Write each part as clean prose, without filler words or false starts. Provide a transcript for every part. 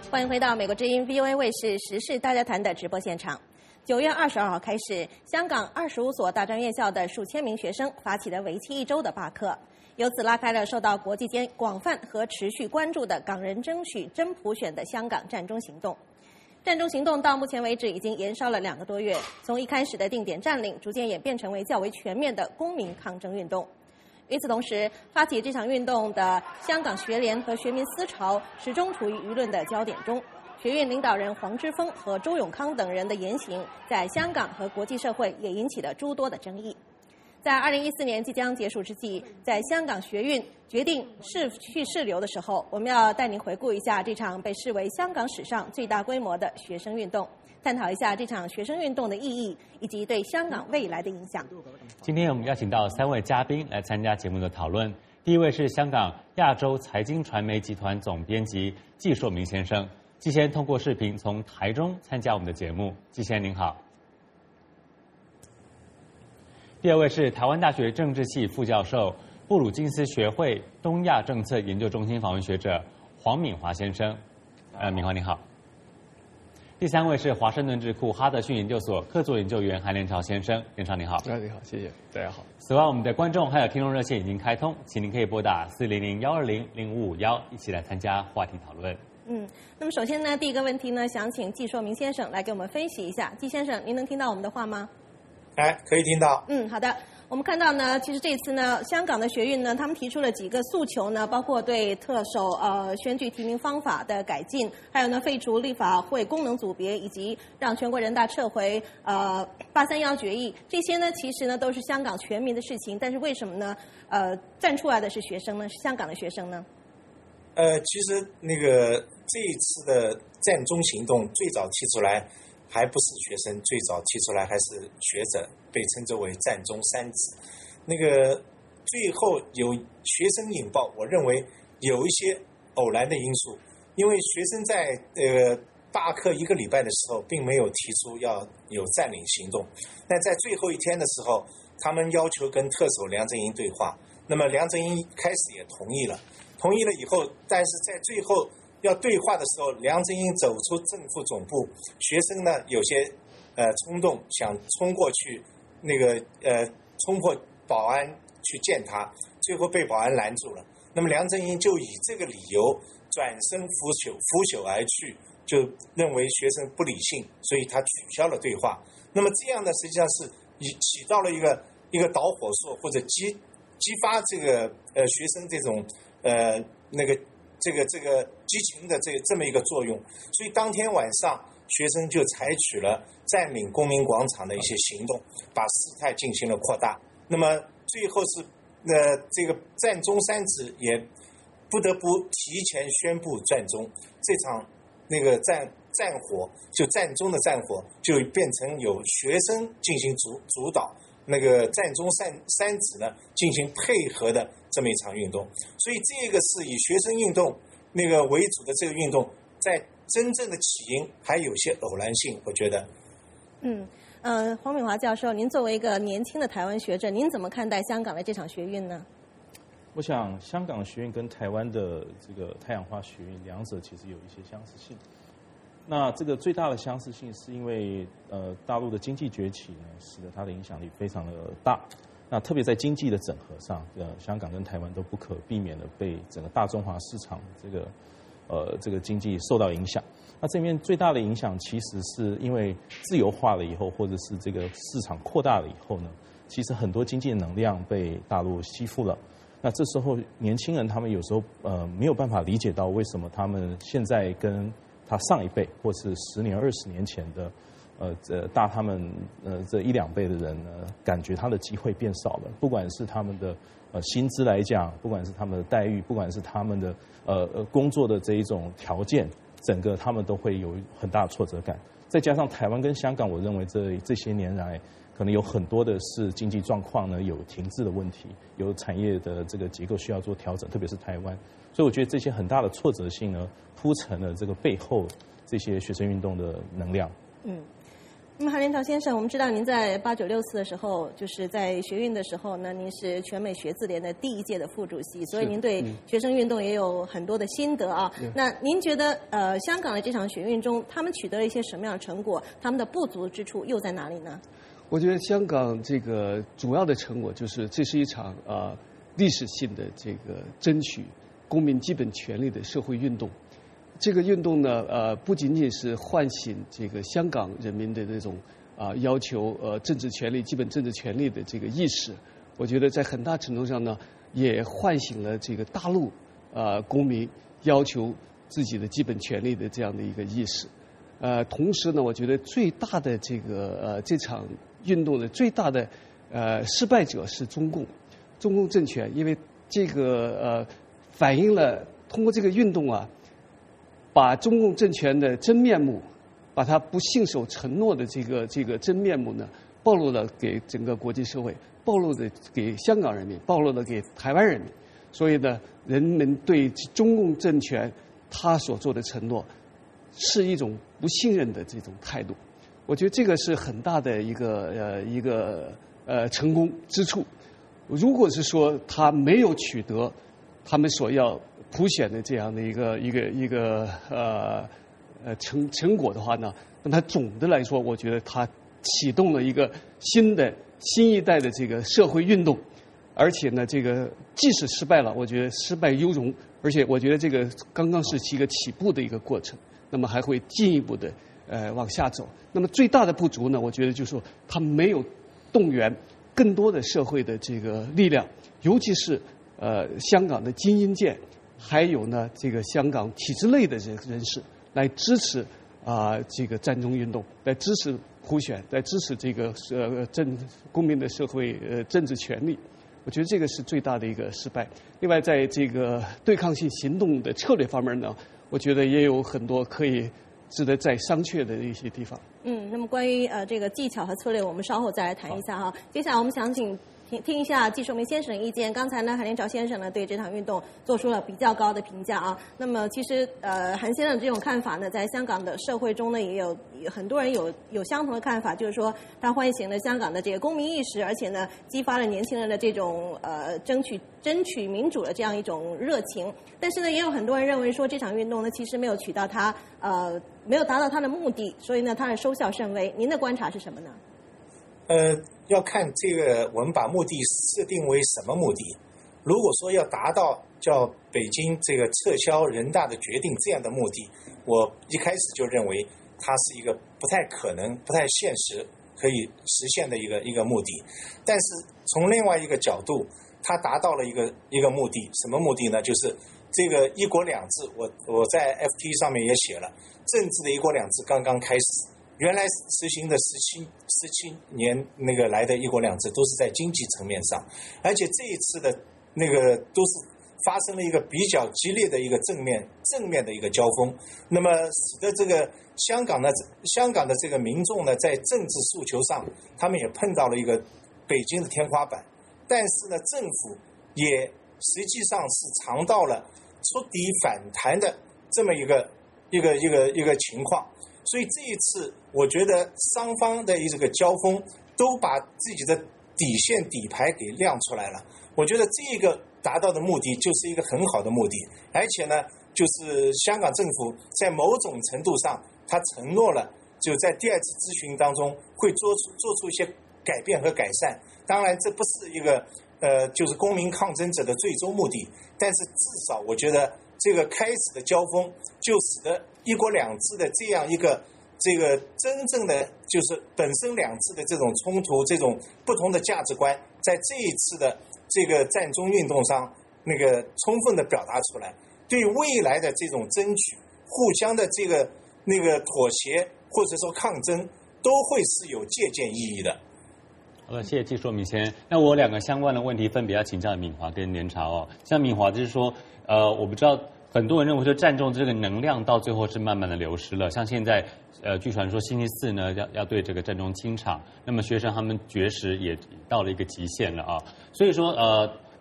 欢迎回到美国之音 VOA 卫视时事大家谈的直播现场。9月22号开始，香港25所大专院校的数千名学生发起了为期1周的罢课，由此拉开了受到国际间广泛和持续关注的港人争取真普选的香港占中行动。占中行动到目前为止已经延烧了2个多月，从一开始的定点占领，逐渐演变成为较为全面的公民抗争运动。与此同时，发起这场运动的香港学联和学民思潮始终处于舆论的焦点中。学运领导人黄之锋和周永康等人的言行，在香港和国际社会也引起了诸多的争议。在2014年即将结束之际，在香港学运决定是去是留的时候，我们要带您回顾一下这场被视为香港史上最大规模的学生运动，探讨一下这场学生运动的意义以及对香港未来的影响。 今天我们邀请到3位嘉宾来参加节目的讨论。第一位是香港亚洲财经传媒集团总编辑季硕明先生，季先通过视频从台中参加我们的节目。季先您好。第二位是台湾大学政治系副教授、布鲁金斯学会东亚政策研究中心访问学者黄敏华先生。敏华你好。第三位是华盛顿智库哈德逊研究所客座研究员韩连朝先生。连朝你好。 你好，谢谢，大家好。 此外，我们的观众还有听众热线已经开通，请您可以拨打400-120-0551一起来参加话题讨论。 那么首先呢，第一个问题呢，想请季硕明先生来给我们分析一下。季先生，您能听到我们的话吗？ 可以听到。 好的。我们看到呢，其实这次呢，香港的学运呢，他们提出了几个诉求呢，包括对特首选举提名方法的改进，还有呢废除立法会功能组别，以及让全国人大撤回831决议。这些呢，其实呢都是香港全民的事情，但是为什么呢？站出来的是学生呢？是香港的学生呢？ 其实这一次的占中行动最早提出来还不是学生，最早提出来还是学者，被称之为占中三子。最后有学生引爆，我认为有一些偶然的因素，因为学生在罢课1个礼拜的时候，并没有提出要有占领行动。但在最后一天的时候，他们要求跟特首梁振英对话，那么梁振英开始也同意了以后，但是在最后要对话的时候，梁振英走出政府总部，学生呢有些冲动，想冲过去冲破保安去见他，最后被保安拦住了。那么梁振英就以这个理由转身拂袖而去，就认为学生不理性，所以他取消了对话。那么这样呢，实际上是起到了一个导火索，或者激发这个学生这种这个激情的这么一个作用。所以当天晚上学生就采取了占领公民广场的一些行动，把事态进行了扩大。那么最后是这个占中三子也不得不提前宣布占中，这场战火，就占中的战火就变成由学生进行主导，占中三子呢进行配合的这么一场运动。所以这个是以学生运动为主的这个运动，在真正的起因还有些偶然性，我觉得。 黄敏华教授，您作为一个年轻的台湾学者，您怎么看待香港的这场学运呢？ 我想香港学运跟台湾的这个太阳花学运两者其实有一些相似性。那这个最大的相似性是因为大陆的经济崛起呢，使得它的影响力非常的大。那特别在经济的整合上，香港跟台湾都不可避免的被整个大中华市场这个经济受到影响。那这面最大的影响其实是因为自由化了以后，或者是这个市场扩大了以后呢，其实很多经济能量被大陆吸附了。那这时候年轻人他们有时候没有办法理解到为什么他们现在跟他上一辈或是10年20年前的大他们这1-2倍的人呢，感觉他的机会变少了，不管是他们的薪资来讲，不管是他们的待遇，不管是他们的工作的这一种条件，整个他们都会有很大的挫折感。再加上台湾跟香港，我认为这些年来可能有很多的是经济状况呢有停滞的问题，有产业的这个结构需要做调整，特别是台湾。所以我觉得这些很大的挫折性呢，铺成了这个背后这些学生运动的能量。 那么韩连朝先生，我们知道您在8964次的时候，就是在学运的时候呢，您是全美学字联的第1届的副主席，所以您对学生运动也有很多的心得啊。那您觉得香港的这场学运中，他们取得了一些什么样的成果？他们的不足之处又在哪里呢？ 我觉得香港这个主要的成果就是这是一场历史性的这个争取公民基本权利的社会运动。这个运动呢，不仅仅是唤醒这个香港人民的那种要求政治权利、基本政治权利的这个意识，我觉得在很大程度上呢，也唤醒了这个大陆公民要求自己的基本权利的这样的一个意识。同时呢，我觉得最大的这个这场运动的最大的失败者是中共政权，因为这个反映了通过这个运动把中共政权的真面目，把他不信守承诺的这个真面目呢，暴露了给整个国际社会，暴露了给香港人民，暴露了给台湾人民。所以呢，人们对中共政权他所做的承诺是一种不信任的这种态度。我觉得这个是很大的一个成功之处。如果是说他没有取得他们所要普选的这样的一个成果的话呢，那么总的来说，我觉得它启动了一个新一代的这个社会运动，而且呢，这个即使失败了，我觉得失败犹荣，而且我觉得这个刚刚是一个起步的一个过程，那么还会进一步的往下走。那么最大的不足呢，我觉得就是说它没有动员更多的社会的这个力量，尤其是香港的精英界。还有呢，这个香港体制内的人士来支持这个占中运动，来支持普选，来支持这个公民的社会政治权利。我觉得这个是最大的一个失败。另外，在这个对抗性行动的策略方面呢，我觉得也有很多可以值得再商榷的一些地方。 那么关于这个技巧和策略，我们稍后再来谈一下哈。接下来我们想听一下季寿明先生的意见。刚才呢，韩连朝先生呢对这场运动做出了比较高的评价啊。那么其实韩先生这种看法呢，在香港的社会中呢，也有很多人有相同的看法，就是说它唤醒了香港的这个公民意识，而且呢，激发了年轻人的这种争取民主的这样一种热情。但是呢，也有很多人认为说这场运动呢，其实没有达到它的目的，所以呢，它是收效甚微。您的观察是什么呢？ 要看这个我们把目的设定为什么目的。如果说要达到叫北京这个撤销人大的决定这样的目的，我一开始就认为它是一个不太可能、不太现实可以实现的一个目的。但是从另外一个角度，它达到了一个目的，什么目的呢？就是这个一国两制，我在 FT 上面也写了，政治的一国两制刚刚开始。原来实行的17年那个来的一国两制都是在经济层面上，而且这一次的那个都是发生了一个比较激烈的一个正面的一个交锋，那么使得这个香港的这个民众呢，在政治诉求上，他们也碰到了一个北京的天花板，但是呢，政府也实际上是尝到了触底反弹的这么一个情况。所以这一次，我觉得双方的这个交锋都把自己的底线底牌给亮出来了。我觉得这个达到的目的就是一个很好的目的，而且呢，就是香港政府在某种程度上，他承诺了，就在第二次咨询当中会做出一些改变和改善。当然，这不是一个就是公民抗争者的最终目的，但是至少我觉得这个开始的交锋就使得一国两制的这样一个真正的就是本身两制的这种冲突，这种不同的价值观，在这一次的这个占中运动上那个充分的表达出来，对未来的这种争取，互相的这个妥协或者说抗争，都会是有借鉴意义的。 好了，谢谢季寿明先生。那我两个相关的问题分别要请教敏华跟连朝哦。像敏华就是说，我不知道很多人认为说占中这个能量到最后是慢慢的流失了。像现在据传说星期四呢要对这个占中清场，那么学生他们绝食也到了一个极限了啊。所以说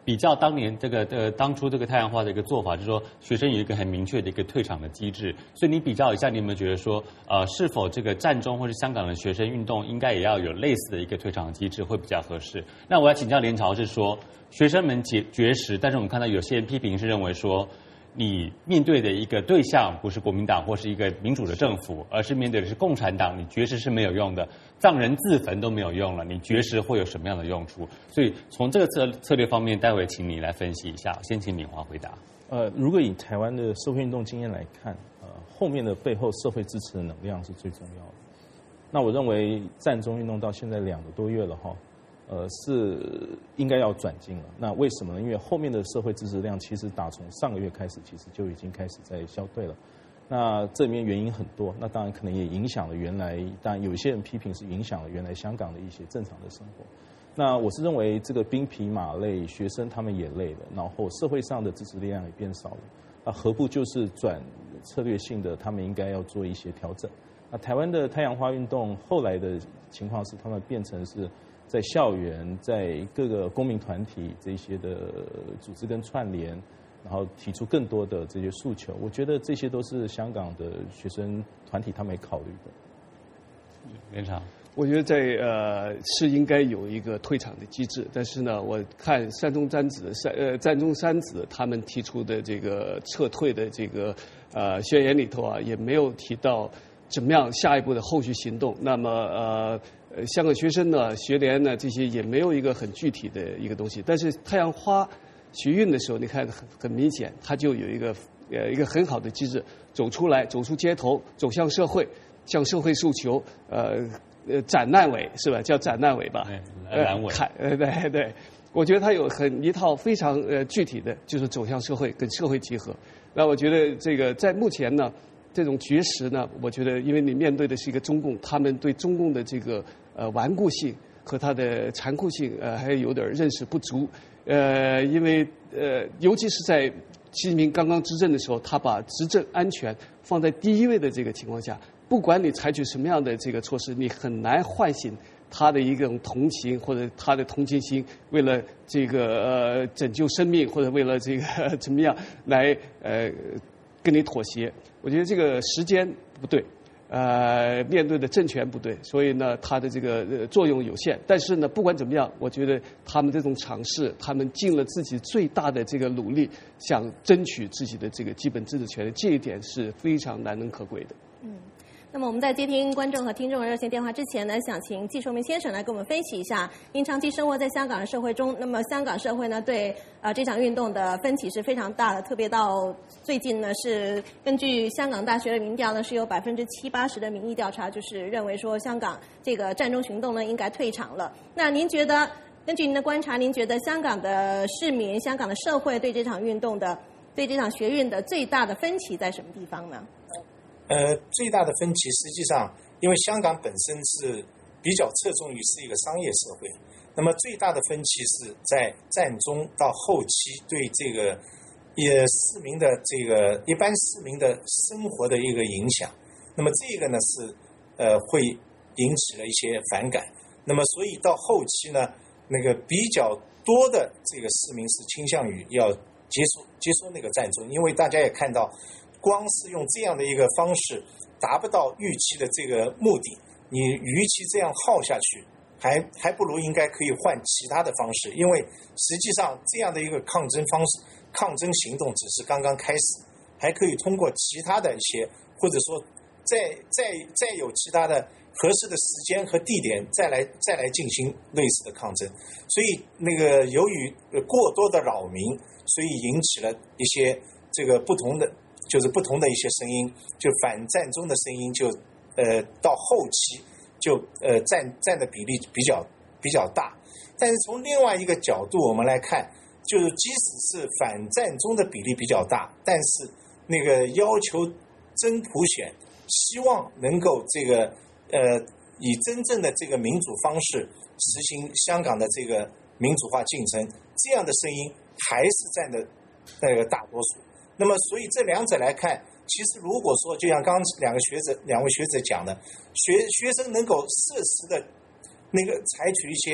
比较当年当初这个太阳花的一个做法，就是说学生有一个很明确的一个退场的机制，所以你比较一下，你有没有觉得说是否这个战中或是香港的学生运动应该也要有类似的一个退场的机制会比较合适？那我要请教联潮是说，学生们绝食，但是我们看到有些人批评是认为说，你面对的一个对象不是国民党或是一个民主的政府，而是面对的是共产党，你绝食是没有用的，葬人自焚都没有用了，你绝食会有什么样的用处？所以从这个策略方面，待会请你来分析一下。先请敏华回答。 如果以台湾的社会运动经验来看，后面的背后社会支持的能量是最重要的。那我认为战中运动到现在2个多月了哈。是应该要转进了。那为什么呢？因为后面的社会支持量其实打从上个月开始，其实就已经开始在消退了。那这里面原因很多，那当然可能也影响了原来，当然有一些人批评是影响了原来香港的一些正常的生活。那我是认为这个兵疲马累，学生他们也累了，然后社会上的支持力量也变少了。那何不就是转策略性的，他们应该要做一些调整。那台湾的太阳花运动后来的情况是，他们变成是在校园、在各个公民团体这些的组织跟串联，然后提出更多的这些诉求。我觉得这些都是香港的学生团体他们也考虑的。 联潮， 我觉得是应该有一个退场的机制，但是呢，我看战中三子他们提出的这个撤退的这个宣言里头啊，也没有提到怎么样下一步的后续行动。那么香港学生呢、学联呢这些也没有一个很具体的一个东西。但是太阳花学运的时候，你看很明显，它就有一个很好的机制，走出来，走出街头，走向社会，向社会诉求，斩烂尾是吧？叫斩烂尾吧？ 烂尾。 对，我觉得它有一套非常具体的，就是走向社会，跟社会结合。那我觉得这个在目前呢，这种绝食呢，我觉得因为你面对的是一个中共，他们对中共的这个顽固性和它的残酷性还有点认识不足。因为尤其是在习近平刚刚执政的时候，他把执政安全放在第一位的这个情况下，不管你采取什么样的这个措施，你很难唤醒他的一种同情或者他的同情心，为了这个拯救生命或者为了这个怎么样来跟你妥协。我觉得这个时间不对，面对的政权不对，所以呢，它的这个作用有限。但是呢，不管怎么样，我觉得他们这种尝试，他们尽了自己最大的这个努力，想争取自己的这个基本自治权利，这一点是非常难能可贵的。 那么我们在接听观众和听众的热线电话之前呢，想请季寿明先生来给我们分析一下，您长期生活在香港的社会中，那么香港社会呢对这场运动的分歧是非常大的，特别到最近呢是根据香港大学的民调呢是有70-80%的民意调查，就是认为说香港这个战中行动呢应该退场了。那您觉得，根据您的观察，您觉得香港的市民、香港的社会对这场运动的、对这场学运的最大的分歧在什么地方呢？ 最大的分歧实际上，因为香港本身是比较侧重于是一个商业社会，那么最大的分歧是在战中到后期对这个市民的这个一般市民的生活的一个影响，那么这个呢是会引起了一些反感，那么所以到后期呢，那个比较多的这个市民是倾向于要接受那个战中，因为大家也看到。光是用这样的一个方式达不到预期的这个目的，你与其这样耗下去，还不如应该可以换其他的方式，因为实际上这样的一个抗争方式、抗争行动只是刚刚开始，还可以通过其他的一些，或者说再有其他的合适的时间和地点再来进行类似的抗争，所以那个由于过多的扰民，所以引起了一些这个不同的一些声音，就反战中的声音就到后期就占的比例比较大。但是从另外一个角度我们来看，就是即使是反战中的比例比较大，但是那个要求真普选，希望能够这个以真正的这个民主方式实行香港的这个民主化进程，这样的声音还是占的那个大多数。那么，所以这两者来看，其实如果说就像刚两位学者讲的，学生能够适时的那个采取一些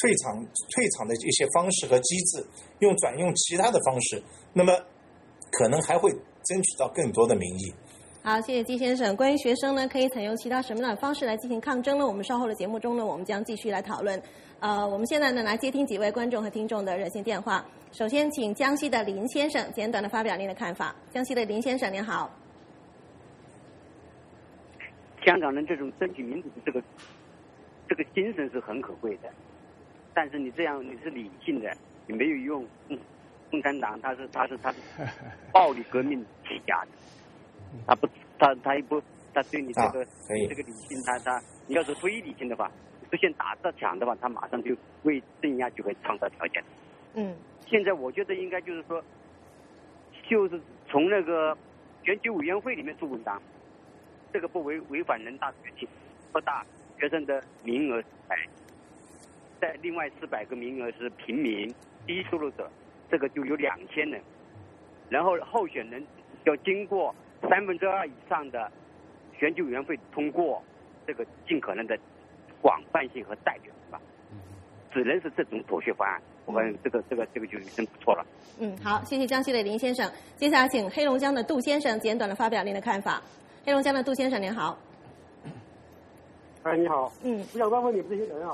退场的一些方式和机制，转用其他的方式，那么可能还会争取到更多的民意。 好，谢谢季先生。关于学生呢，可以采用其他什么样的方式来进行抗争呢？我们稍后的节目中呢，我们将继续来讨论。我们现在呢来接听几位观众和听众的热线电话。首先，请江西的林先生简短的发表您的看法。江西的林先生，您好。 香港人这种争取民主的这个精神是很可贵的，但是你这样你是理性的，你没有用。共产党他是暴力革命起家的。他对你这个理性，你要是非理性的话，出现打砸抢的话，他马上就为镇压就会创造条件。现在我觉得应该就是说，就是从那个选举委员会里面出文章，这个不违反人大决定，扩大学生的名额在另外400个名额是平民低收入者，这个就有2000人，然后候选人要经过2/3以上的选举委员会通过，这个尽可能的广泛性和代表吧，只能是这种妥协方案。我感觉这个就真不错了。 好，谢谢江西的林先生。接下来请黑龙江的杜先生简短的发表您的看法。黑龙江的杜先生您好。 你好。我想问问你们这些人啊，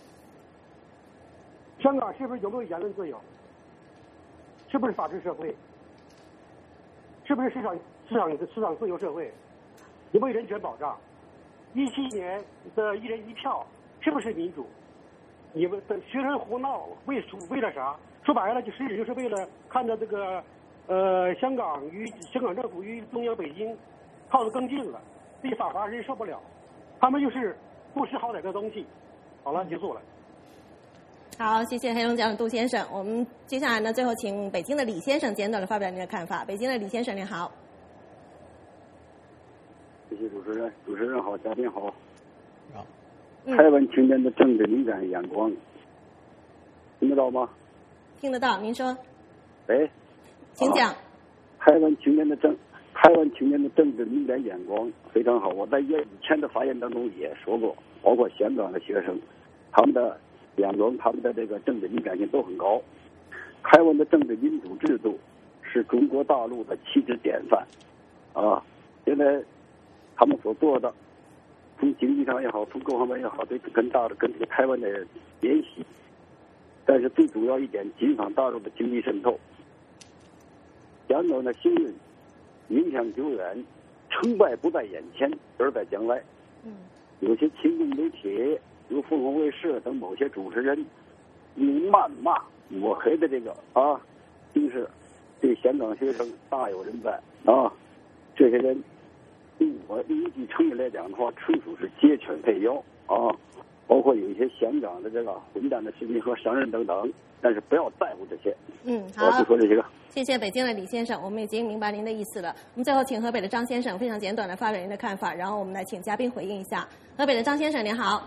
香港是不是有没有言论自由？是不是法治社会？是不是市场自由社会？有没有人权保障？17年的1人1票是不是民主？你们的学生胡闹为了啥？说白了，就是为了看到这个香港政府与中央北京靠得更近了，这些法华人受不了，他们就是不识好歹的东西。好了，结束了。 好，谢谢黑龙江的杜先生。我们接下来呢，最后请北京的李先生简短的发表您的看法。北京的李先生您好。 谢谢主持人好，嘉宾好。台湾青年的政治敏感眼光，听得到吗？ 听得到，您说。 喂， 请讲。 台湾青年的政治敏感眼光非常好。我在以前的发言当中也说过，包括香港的学生，他们的眼光，他们的这个政治敏感性都很高。台湾的政治民主制度是中国大陆的旗帜典范啊！现在他们所做的，从经济上也好，从各方面也好，对跟这个台湾的联系，但是最主要一点，紧防大陆的经济渗透。香港的幸运影响久远，成败不在眼前，而在将来。有些亲共媒体，如凤凰卫视等某些主持人，用谩骂、抹黑的这个形式，对香港学生大有人在啊！这些人，我依据成语来讲的话，纯属是借权配妖啊！包括有一些香港的这个混蛋的市民和商人等等，但是不要在乎这些。 好， 我就说这些个。 谢谢北京的李先生，我们已经明白您的意思了。我们最后请河北的张先生非常简短的发表您的看法，然后我们来请嘉宾回应一下。河北的张先生您好。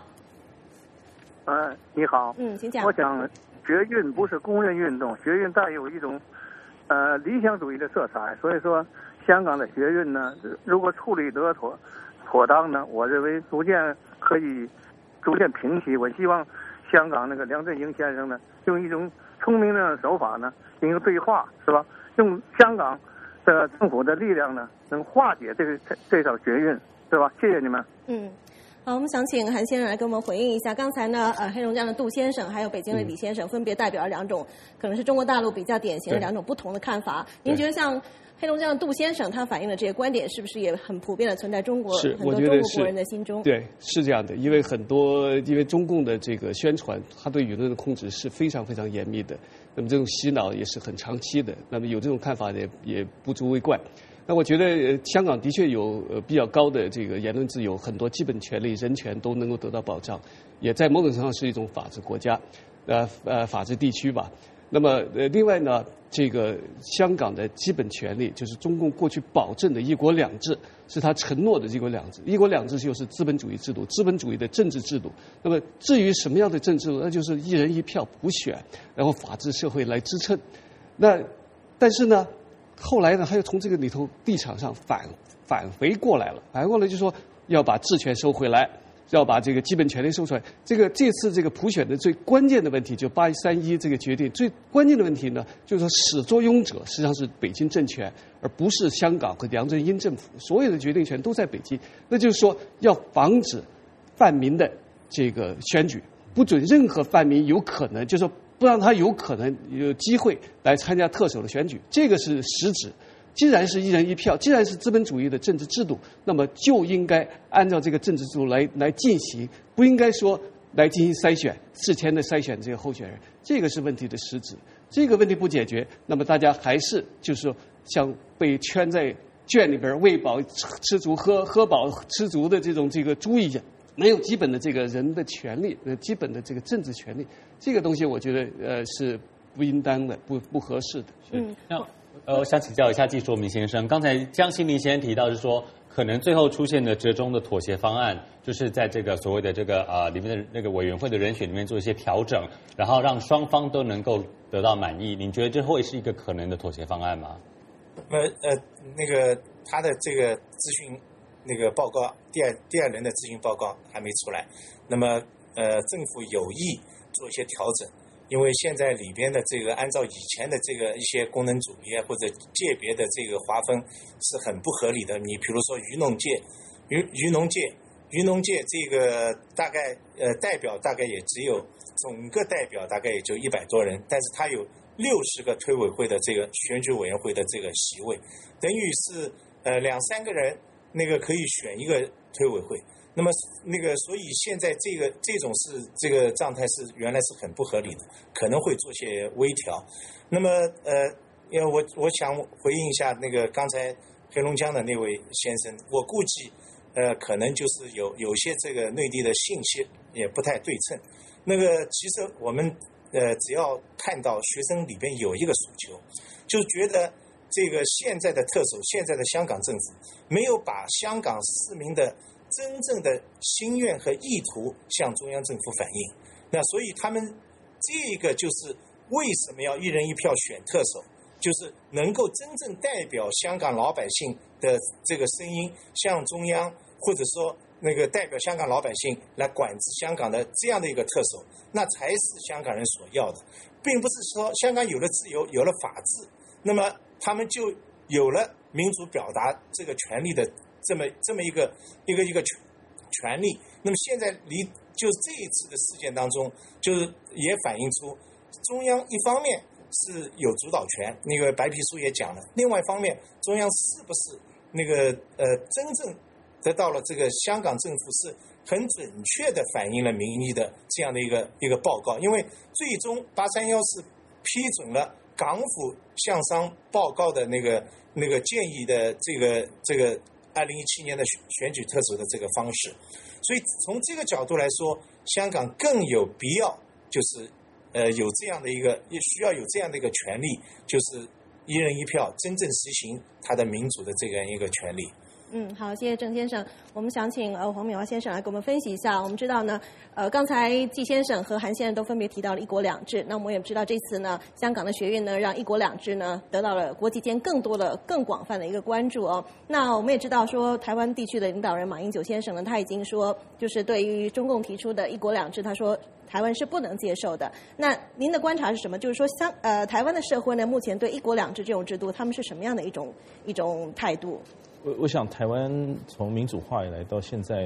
你好。 请讲。 我想学运不是工人运动，学运带有一种理想主义的色彩，所以说香港的学运呢，如果处理得妥当呢，我认为可以逐渐平息。我希望香港那个梁振英先生呢，用一种聪明的手法呢，进行对话，是吧？用香港的政府的力量呢，能化解这场学运，是吧？谢谢你们。 好，我们想请韩先生来给我们回应一下。刚才呢，黑龙江的杜先生还有北京的李先生，分别代表了两种可能是中国大陆比较典型的两种不同的看法。您觉得像黑龙江的杜先生他反映的这些观点，是不是也很普遍的存在很多中国国人的心中？ 对，是这样的。因为中共的这个宣传，他对舆论的控制是非常非常严密的。那么这种洗脑也是很长期的。那么有这种看法也不足为怪。那我觉得香港的确有比较高的这个言论自由，很多基本权利、人权都能够得到保障，也在某种程度上是一种法治国家，法治地区吧。那么另外呢，这个香港的基本权利就是中共过去保证的一国两制，是他承诺的一国两制。一国两制就是资本主义制度，资本主义的政治制度。那么至于什么样的政治制度，那就是1人1票普选，然后法治社会来支撑。但是呢，后来呢，他又从这个里头立场上返回过来了，返回过来就说要把治权收回来， 要把这个基本权利收出来。这次这个普选的最关键的问题，就831这个决定最关键的问题呢，就是说始作俑者实际上是北京政权，而不是香港和梁振英政府，所有的决定权都在北京。那就是说要防止泛民的这个选举，不准任何泛民有可能，就是说不让他有可能有机会来参加特首的选举，这个是实质。既然是一人一票，既然是资本主义的政治制度，那么就应该按照这个政治制度来进行，不应该说来进行筛选，事前的筛选这个候选人，这个是问题的实质。这个问题不解决，那么大家还是就是说像被圈在圈里边喂饱吃足喝饱吃足的这个猪一样，没有基本的这个人的权利，基本的这个政治权利，这个东西我觉得是不应当的，不合适的。 我想请教一下季硕明先生，刚才江新民先生提到是说，可能最后出现的折中的妥协方案，就是在这个所谓的这个里面的那个委员会的人选里面做一些调整，然后让双方都能够得到满意。您觉得这会是一个可能的妥协方案吗？ 那个他的这个咨询那个报告，第二轮的咨询报告还没出来，那么政府有意做一些调整。因为现在里边的这个按照以前的这个一些功能组别或者界别的这个划分是很不合理的。你比如说渔农界这个大概代表大概也只有总个代表大概也就100多人，但是他有60个推委会的这个选举委员会的这个席位，等于是2-3个人那个可以选一个推委会。那么所以现在这种这个状态是原来是很不合理的，可能会做些微调。那么因为我想回应一下那个刚才黑龙江的那位先生，我估计可能就是有些这个内地的信息也不太对称。那个其实我们只要看到学生里边有一个诉求，就觉得这个现在的特首，现在的香港政府没有把香港市民的真正的心愿和意图向中央政府反映，那所以他们这个就是为什么要一人一票选特首，就是能够真正代表香港老百姓的这个声音向中央，或者说那个代表香港老百姓来管制香港的这样的一个特首，那才是香港人所要的，并不是说香港有了自由，有了法治，那么他们就有了民主表达这个权利的这么一个权利。那么现在就是这一次的事件当中，就是也反映出中央一方面是有主导权，那个白皮书也讲了，另外一方面中央是不是那个真正得到了这个香港政府是很准确的反映了民意的这样的一个报告。因为最终831是批准了港府向商报告的那个建议的这个2017年的选举特首的这个方式，所以从这个角度来说，香港更有必要就是有这样的也需要有这样的一个权利，就是一人一票，真正实行它的民主的这样一个权利。 好，谢谢郑先生。我们想请黄敏华先生来给我们分析一下。我们知道呢，刚才季先生和韩先生都分别提到了一国两制。那我们也知道这次呢，香港的学运呢，让一国两制呢得到了国际间更多的、更广泛的一个关注哦。那我们也知道说，台湾地区的领导人马英九先生呢，他已经说，就是对于中共提出的一国两制，他说台湾是不能接受的。那您的观察是什么？就是说台湾的社会呢，目前对一国两制这种制度，他们是什么样的一种态度？ 我想台湾从民主化以来到现在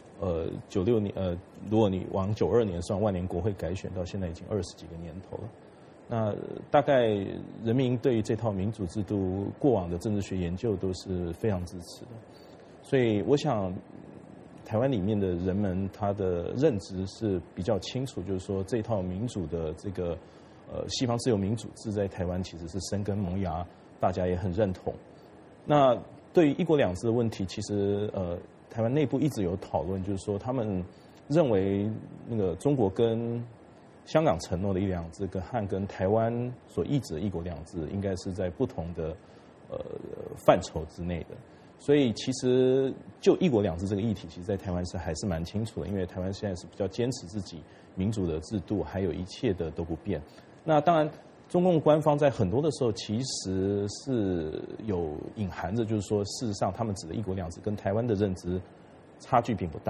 ，96年如果你往92年算万年国会改选，到现在已经20几个年头了。那大概人民对于这套民主制度过往的政治学研究都是非常支持的，所以我想台湾里面的人们他的认知是比较清楚，就是说这套民主的这个西方自由民主制在台湾其实是生根萌芽，大家也很认同。那对于一国两制的问题，其实台湾内部一直有讨论，就是说他们认为那个中国跟香港承诺的一国两制跟台湾所意指的一国两制应该是在不同的范畴之内的。所以其实就一国两制这个议题，其实在台湾还是蛮清楚的，因为台湾现在是比较坚持自己民主的制度，还有一切的都不变。那当然中共官方在很多的时候其实是有隐含着，就是说事实上他们指的一国两制跟台湾的认知差距并不大。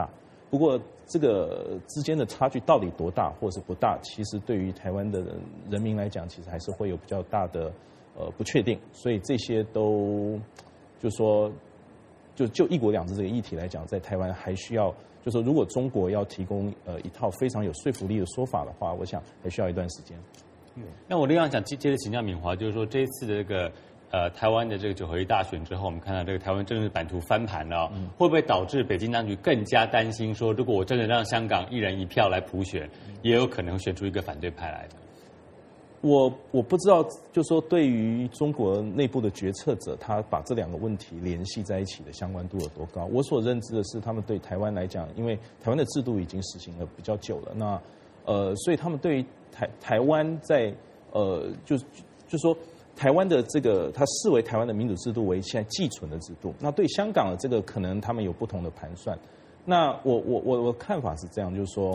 不过这个之间的差距到底多大或是不大，其实对于台湾的人民来讲，其实还是会有比较大的不确定。所以这些都就是说，就一国两制这个议题来讲，在台湾还需要，就是说如果中国要提供一套非常有说服力的说法的话，我想还需要一段时间。 那我另外想接着请教敏华，就是说这一次的这个台湾的这个9合1大选之后，我们看到这个台湾政治版图翻盘了，会不会导致北京当局更加担心说，如果我真的让香港一人一票来普选，也有可能选出一个反对派来的？ 我不知道，就是说对于中国内部的决策者，他把这两个问题联系在一起的相关度有多高？我所认知的是，他们对台湾来讲，因为台湾的制度已经实行了比较久了，那所以他们对于台湾在就说台湾的这个，他视为台湾的民主制度为现在既存的制度。那对香港的这个，可能他们有不同的盘算。那我看法是这样，就是说，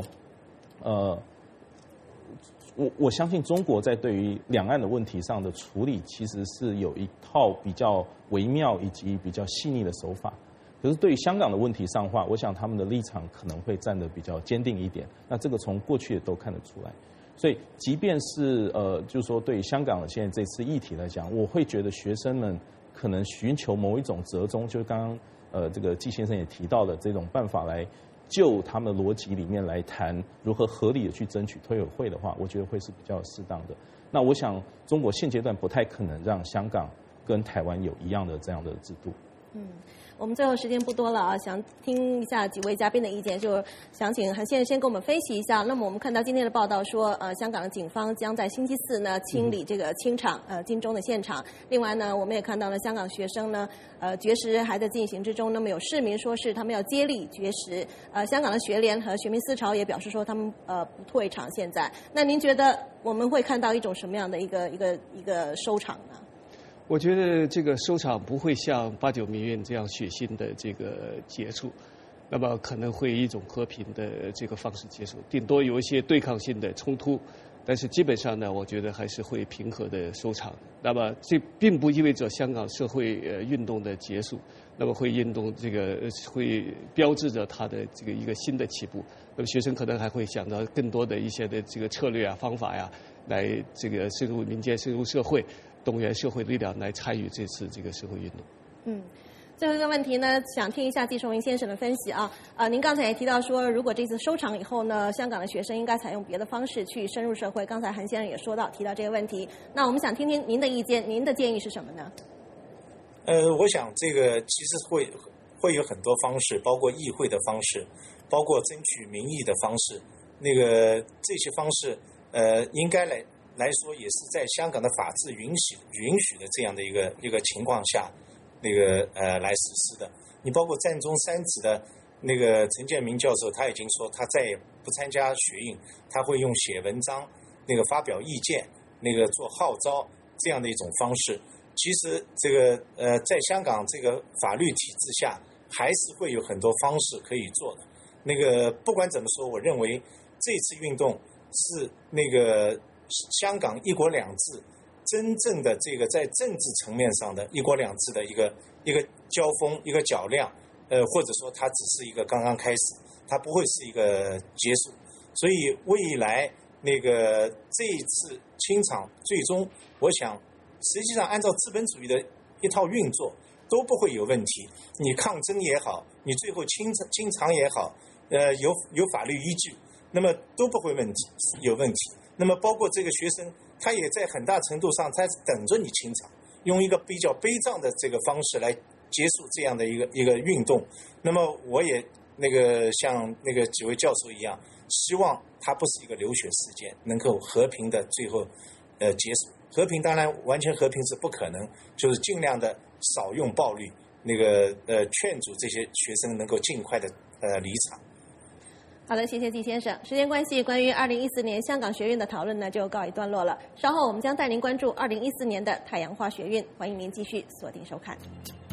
我相信中国在对于两岸的问题上的处理，其实是有一套比较微妙以及比较细腻的手法。可是对于香港的问题上的话，我想他们的立场可能会站得比较坚定一点。那这个从过去也都看得出来。所以，即便是就是说对于香港的现在这次议题来讲，我会觉得学生们可能寻求某一种折中，就是刚刚这个季先生也提到的这种办法来就他们的逻辑里面来谈如何合理的去争取推委会的话，我觉得会是比较适当的。那我想中国现阶段不太可能让香港跟台湾有一样的这样的制度。 我们最后时间不多了啊，想听一下几位嘉宾的意见，就想请韩先生先给我们分析一下。那么我们看到今天的报道说，香港的警方将在星期四呢清理这个清场，金钟的现场。另外呢，我们也看到了香港学生呢，绝食还在进行之中。那么有市民说是他们要接力绝食，香港的学联和学民思潮也表示说他们不退场。现在，那您觉得我们会看到一种什么样的一个收场呢？ 我觉得这个收场不会像8·9民运这样血腥的这个结束，那么可能会以一种和平的这个方式结束，顶多有一些对抗性的冲突，但是基本上呢，我觉得还是会平和的收场。那么这并不意味着香港社会运动的结束，那么会会标志着它的这个一个新的起步。那么学生可能还会想到更多的一些的这个策略啊、方法呀，来这个深入民间、深入社会。动员社会力量来参与这次这个社会运动。 最后一个问题呢，想听一下季崇云先生的分析啊。您刚才也提到说，如果这次收场以后呢，香港的学生应该采用别的方式去深入社会。刚才韩先生也提到这个问题。那我们想听听您的意见，您的建议是什么呢？ 我想这个其实会有很多方式，包括议会的方式，包括争取民意的方式。这些方式应该来说，也是在香港的法治允许的这样的一个情况下，来实施的。你包括占中三子的陈建明教授，他已经说他再也不参加学运，他会用写文章、发表意见、做号召这样的一种方式。其实在香港这个法律体制下，还是会有很多方式可以做的。不管怎么说，我认为这次运动是香港一国两制真正的在政治层面上的一国两制的一个交锋、一个较量，或者说它只是一个刚刚开始，它不会是一个结束。所以未来这一次清场，最终我想实际上按照资本主义的一套运作都不会有问题。你抗争也好，你最后清场也好，有法律依据，那么都不会有问题。那么包括这个学生，他也在很大程度上，他等着你清场，用一个比较悲壮的这个方式来结束这样的一个运动。那么我也像几位教授一样，希望它不是一个流血事件，能够和平的最后结束。和平当然完全和平是不可能，就是尽量的少用暴力，劝阻这些学生能够尽快的离场。 好的，谢谢季先生。时间关系，关于2014年香港学运的讨论呢，就告一段落了。稍后我们将带您关注2014年的太阳花学运，欢迎您继续锁定收看。